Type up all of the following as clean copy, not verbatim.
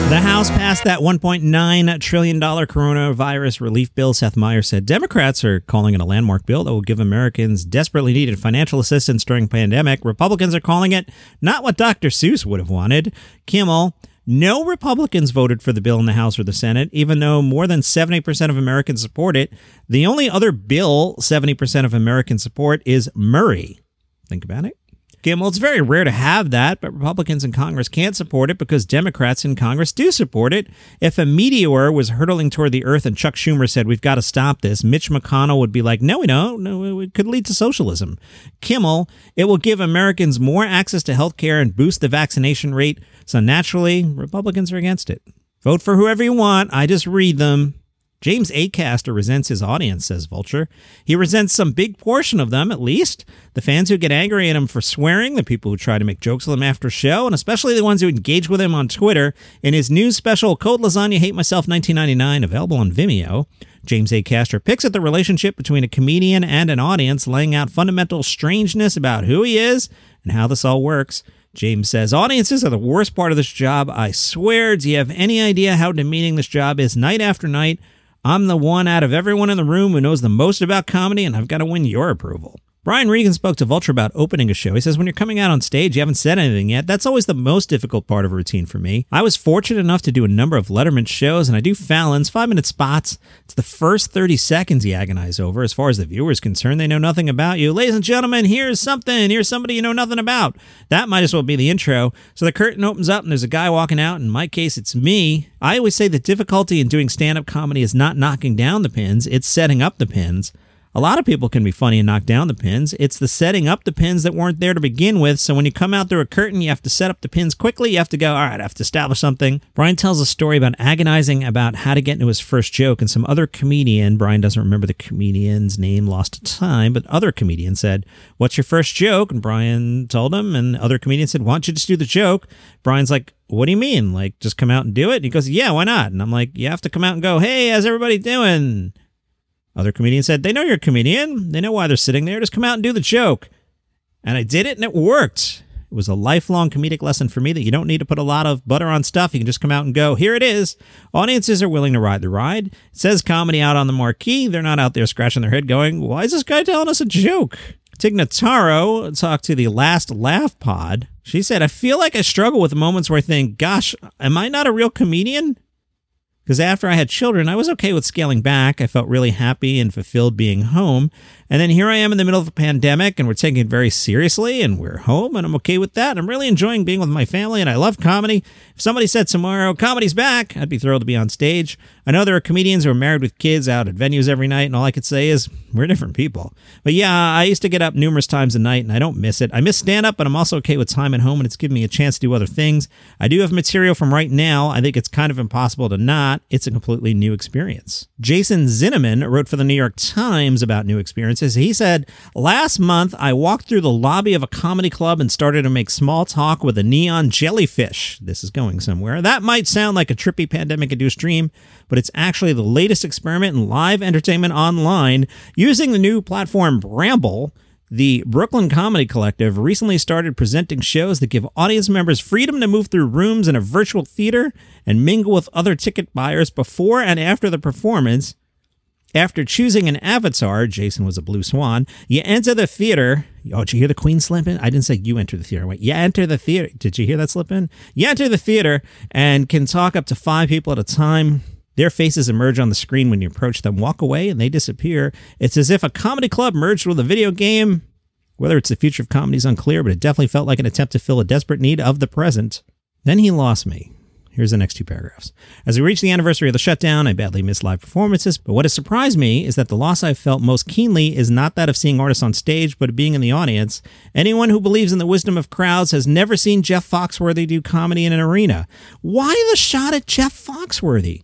The House passed that $1.9 trillion coronavirus relief bill. Seth Meyers said Democrats are calling it a landmark bill that will give Americans desperately needed financial assistance during the pandemic. Republicans are calling it not what Dr. Seuss would have wanted. Kimmel, no Republicans voted for the bill in the House or the Senate, even though more than 70% of Americans support it. The only other bill 70% of Americans support is Murray. Think about it. Well, it's very rare to have that, but Republicans in Congress can't support it because Democrats in Congress do support it. If a meteor was hurtling toward the earth and Chuck Schumer said, we've got to stop this, Mitch McConnell would be like, no, we don't. No, it could lead to socialism. Kimmel, it will give Americans more access to health care and boost the vaccination rate. So naturally, Republicans are against it. Vote for whoever you want. I just read them. James Acaster resents his audience, says Vulture. He resents some big portion of them, at least. The fans who get angry at him for swearing, the people who try to make jokes with him after show, and especially the ones who engage with him on Twitter. In his new special, Code Lasagna Hate Myself 1999, available on Vimeo, James Acaster picks at the relationship between a comedian and an audience, laying out fundamental strangeness about who he is and how this all works. James says, audiences are the worst part of this job. I swear, do you have any idea how demeaning this job is night after night? I'm the one out of everyone in the room who knows the most about comedy, and I've got to win your approval. Brian Regan spoke to Vulture about opening a show. He says, when you're coming out on stage, you haven't said anything yet. That's always the most difficult part of a routine for me. I was fortunate enough to do a number of Letterman shows, and I do Fallon's 5-minute spots. It's the first 30 seconds you agonize over. As far as the viewer is concerned, they know nothing about you. Ladies and gentlemen, here's something. Here's somebody you know nothing about. That might as well be the intro. So the curtain opens up, and there's a guy walking out. In my case, it's me. I always say the difficulty in doing stand-up comedy is not knocking down the pins. It's setting up the pins. A lot of people can be funny and knock down the pins. It's the setting up the pins that weren't there to begin with. So when you come out through a curtain, you have to set up the pins quickly. You have to go, all right, I have to establish something. Brian tells a story about agonizing about how to get into his first joke. And some other comedian, Brian doesn't remember the comedian's name, lost to time, but other comedian said, what's your first joke? And Brian told him, and other comedian said, why don't you just do the joke? Brian's like, what do you mean? Like, just come out and do it? And he goes, yeah, why not? And I'm like, you have to come out and go, hey, how's everybody doing? Other comedian said, they know you're a comedian. They know why they're sitting there. Just come out and do the joke. And I did it, and it worked. It was a lifelong comedic lesson for me that you don't need to put a lot of butter on stuff. You can just come out and go, here it is. Audiences are willing to ride the ride. It says comedy out on the marquee. They're not out there scratching their head going, why is this guy telling us a joke? Tig Notaro talked to the Last Laugh Pod. She said, I feel like I struggle with moments where I think, gosh, am I not a real comedian? Because after I had children, I was okay with scaling back. I felt really happy and fulfilled being home. And then here I am in the middle of a pandemic, and we're taking it very seriously, and we're home, and I'm okay with that. I'm really enjoying being with my family, and I love comedy. If somebody said tomorrow, comedy's back, I'd be thrilled to be on stage. I know there are comedians who are married with kids out at venues every night, and all I could say is, we're different people. But yeah, I used to get up numerous times a night, and I don't miss it. I miss stand-up, but I'm also okay with time at home, and it's given me a chance to do other things. I do have material from right now. I think it's kind of impossible to not. It's a completely new experience. Jason Zinneman wrote for the New York Times about new experiences. He said, last month, I walked through the lobby of a comedy club and started to make small talk with a neon jellyfish. This is going somewhere. That might sound like a trippy pandemic-induced dream, but it's actually the latest experiment in live entertainment online. Using the new platform Bramble, the Brooklyn Comedy Collective recently started presenting shows that give audience members freedom to move through rooms in a virtual theater and mingle with other ticket buyers before and after the performance. After choosing an avatar, Jason was a blue swan, you enter the theater. Oh, did you hear the queen slip in? I didn't say you enter the theater. I went, you enter the theater. Did you hear that slip in? You enter the theater and can talk up to 5 people at a time. Their faces emerge on the screen when you approach them, walk away, and they disappear. It's as if a comedy club merged with a video game. Whether it's the future of comedy is unclear, but it definitely felt like an attempt to fill a desperate need of the present. Then he lost me. Here's the next 2 paragraphs. As we reach the anniversary of the shutdown, I badly miss live performances, but what has surprised me is that the loss I've felt most keenly is not that of seeing artists on stage, but of being in the audience. Anyone who believes in the wisdom of crowds has never seen Jeff Foxworthy do comedy in an arena. Why the shot at Jeff Foxworthy?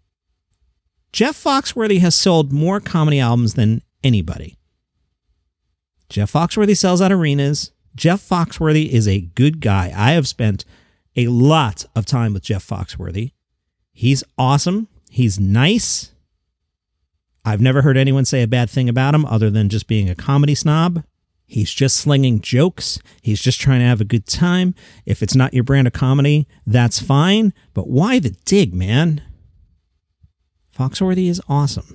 Jeff Foxworthy has sold more comedy albums than anybody. Jeff Foxworthy sells out arenas. Jeff Foxworthy is a good guy. I have spent a lot of time with Jeff Foxworthy. He's awesome. He's nice. I've never heard anyone say a bad thing about him other than just being a comedy snob. He's just slinging jokes. He's just trying to have a good time. If it's not your brand of comedy, that's fine. But why the dig, man? Foxworthy is awesome.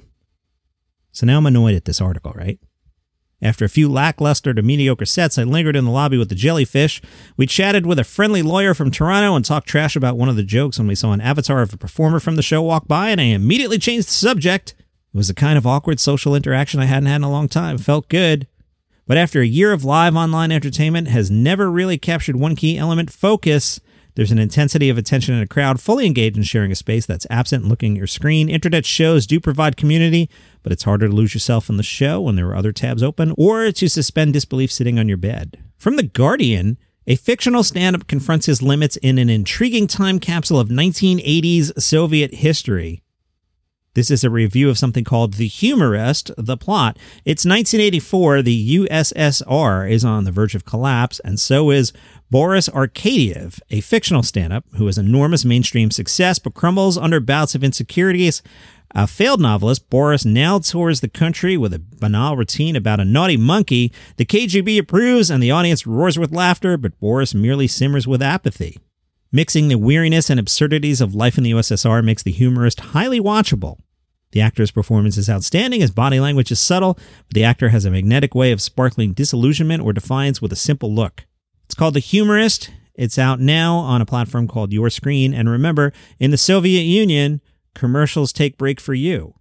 So now I'm annoyed at this article, right? After a few lackluster to mediocre sets, I lingered in the lobby with the jellyfish. We chatted with a friendly lawyer from Toronto and talked trash about one of the jokes when we saw an avatar of a performer from the show walk by, and I immediately changed the subject. It was the kind of awkward social interaction I hadn't had in a long time. Felt good. But after a year of live online entertainment has never really captured one key element, focus. There's an intensity of attention in a crowd fully engaged in sharing a space that's absent looking at your screen. Internet shows do provide community, but it's harder to lose yourself in the show when there are other tabs open or to suspend disbelief sitting on your bed. From The Guardian, a fictional stand-up confronts his limits in an intriguing time capsule of 1980s Soviet history. This is a review of something called The Humorist, the plot. It's 1984. The USSR is on the verge of collapse, and so is Boris Arkadiev, a fictional stand-up who has enormous mainstream success but crumbles under bouts of insecurities. A failed novelist, Boris now tours the country with a banal routine about a naughty monkey. The KGB approves, and the audience roars with laughter, but Boris merely simmers with apathy. Mixing the weariness and absurdities of life in the USSR makes The Humorist highly watchable. The actor's performance is outstanding, his body language is subtle, but the actor has a magnetic way of sparkling disillusionment or defiance with a simple look. It's called The Humorist. It's out now on a platform called Your Screen, and remember, in the Soviet Union, commercials take break for you.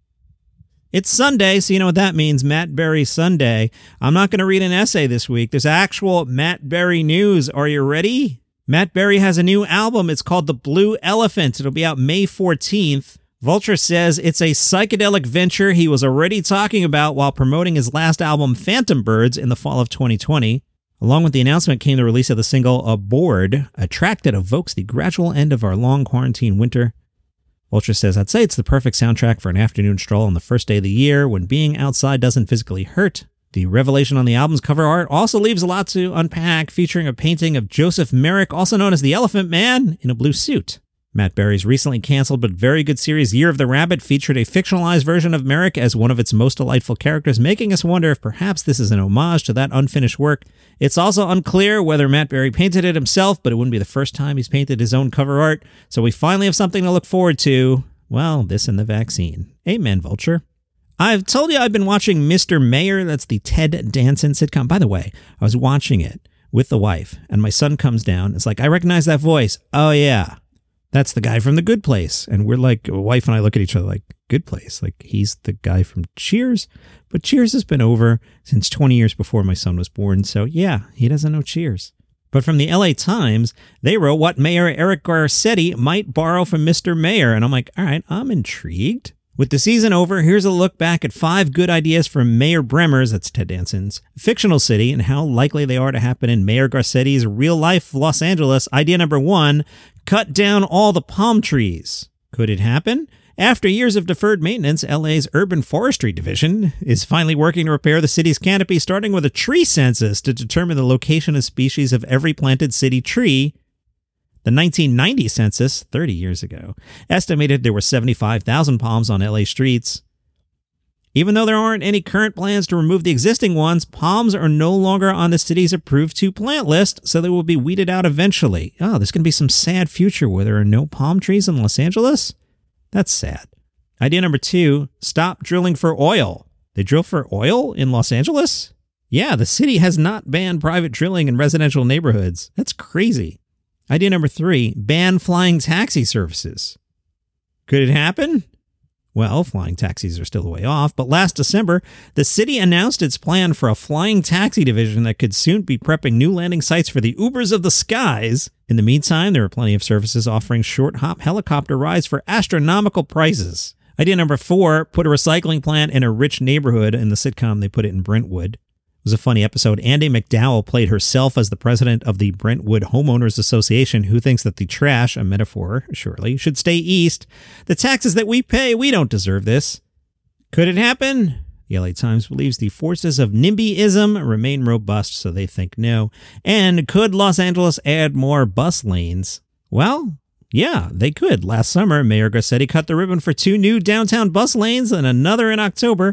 It's Sunday, so you know what that means, Matt Berry Sunday. I'm not going to read an essay this week. There's actual Matt Berry news. Are you ready? Matt Berry has a new album. It's called The Blue Elephant. It'll be out May 14th. Vulture says it's a psychedelic venture he was already talking about while promoting his last album, Phantom Birds, in the fall of 2020. Along with the announcement came the release of the single Aboard, a track that evokes the gradual end of our long quarantine winter. Vulture says, I'd say it's the perfect soundtrack for an afternoon stroll on the first day of the year when being outside doesn't physically hurt. The revelation on the album's cover art also leaves a lot to unpack, featuring a painting of Joseph Merrick, also known as the Elephant Man, in a blue suit. Matt Berry's recently canceled but very good series Year of the Rabbit featured a fictionalized version of Merrick as one of its most delightful characters, making us wonder if perhaps this is an homage to that unfinished work. It's also unclear whether Matt Berry painted it himself, but it wouldn't be the first time he's painted his own cover art, so we finally have something to look forward to. Well, this and the vaccine. Amen, Vulture. I've told you I've been watching Mr. Mayor. That's the Ted Danson sitcom. By the way, I was watching it with the wife, and my son comes down. It's like, I recognize that voice. Oh, yeah. That's the guy from The Good Place. And we're like, wife and I look at each other like, Good Place? Like, he's the guy from Cheers? But Cheers has been over since 20 years before my son was born. So yeah, he doesn't know Cheers. But from the LA Times, they wrote what Mayor Eric Garcetti might borrow from Mr. Mayor. And I'm like, all right, I'm intrigued. With the season over, here's a look back at 5 good ideas from Mayor Bremmer's, that's Ted Danson's, fictional city and how likely they are to happen in Mayor Garcetti's real-life Los Angeles. Idea number 1, cut down all the palm trees. Could it happen? After years of deferred maintenance, LA's Urban Forestry Division is finally working to repair the city's canopy, starting with a tree census to determine the location and species of every planted city tree. The 1990 census, 30 years ago, estimated there were 75,000 palms on LA streets. Even though there aren't any current plans to remove the existing ones, palms are no longer on the city's approved to plant list, so they will be weeded out eventually. Oh, there's going to be some sad future where there are no palm trees in Los Angeles? That's sad. Idea number 2, stop drilling for oil. They drill for oil in Los Angeles? Yeah, the city has not banned private drilling in residential neighborhoods. That's crazy. Idea number 3, ban flying taxi services. Could it happen? Well, flying taxis are still a way off, but last December, the city announced its plan for a flying taxi division that could soon be prepping new landing sites for the Ubers of the skies. In the meantime, there are plenty of services offering short-hop helicopter rides for astronomical prices. Idea number 4, put a recycling plant in a rich neighborhood. In the sitcom, they put it in Brentwood. It was a funny episode. Andie MacDowell played herself as the president of the Brentwood Homeowners Association, who thinks that the trash, a metaphor, surely, should stay east. The taxes that we pay, we don't deserve this. Could it happen? The LA Times believes the forces of NIMBYism remain robust, so they think no. And could Los Angeles add more bus lanes? Well, yeah, they could. Last summer, Mayor Garcetti cut the ribbon for 2 new downtown bus lanes and another in October.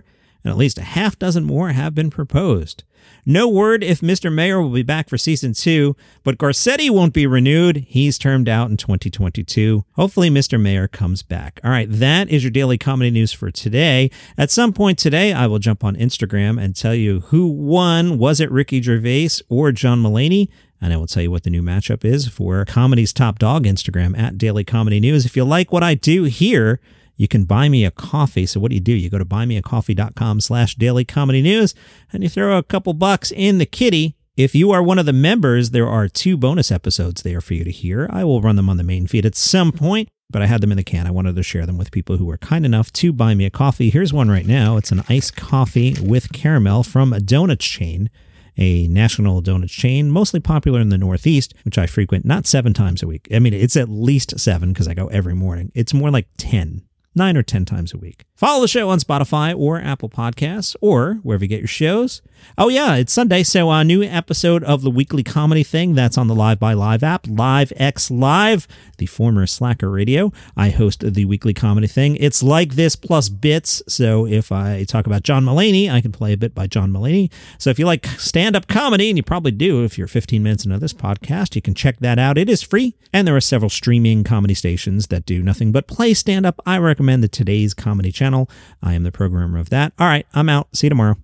and at least a half dozen more have been proposed. No word if Mr. Mayor will be back for season 2, but Garcetti won't be renewed. He's termed out in 2022. Hopefully Mr. Mayor comes back. All right, that is your daily comedy news for today. At some point today, I will jump on Instagram and tell you who won. Was it Ricky Gervais or John Mulaney? And I will tell you what the new matchup is for Comedy's Top Dog Instagram at Daily Comedy News. If you like what I do here, you can buy me a coffee. So what do? You go to buymeacoffee.com/dailycomedynews and you throw a couple bucks in the kitty. If you are one of the members, there are 2 bonus episodes there for you to hear. I will run them on the main feed at some point, but I had them in the can. I wanted to share them with people who were kind enough to buy me a coffee. Here's one right now. It's an iced coffee with caramel from a donut chain, a national donut chain, mostly popular in the Northeast, which I frequent not 7 times a week. I mean, it's at least 7 because I go every morning. It's more like 9 or 10 times a week. Follow the show on Spotify or Apple Podcasts or wherever you get your shows. Oh yeah, it's Sunday, so a new episode of the Weekly Comedy Thing. That's on the Live by Live app, LiveX Live, the former Slacker Radio. I host the Weekly Comedy Thing. It's like this plus bits, so if I talk about John Mulaney, I can play a bit by John Mulaney. So if you like stand-up comedy, and you probably do if you're 15 minutes into this podcast, you can check that out. It is free, and there are several streaming comedy stations that do nothing but play stand-up. I recommend the Today's Comedy channel. I am the programmer of that. All right, I'm out. See you tomorrow.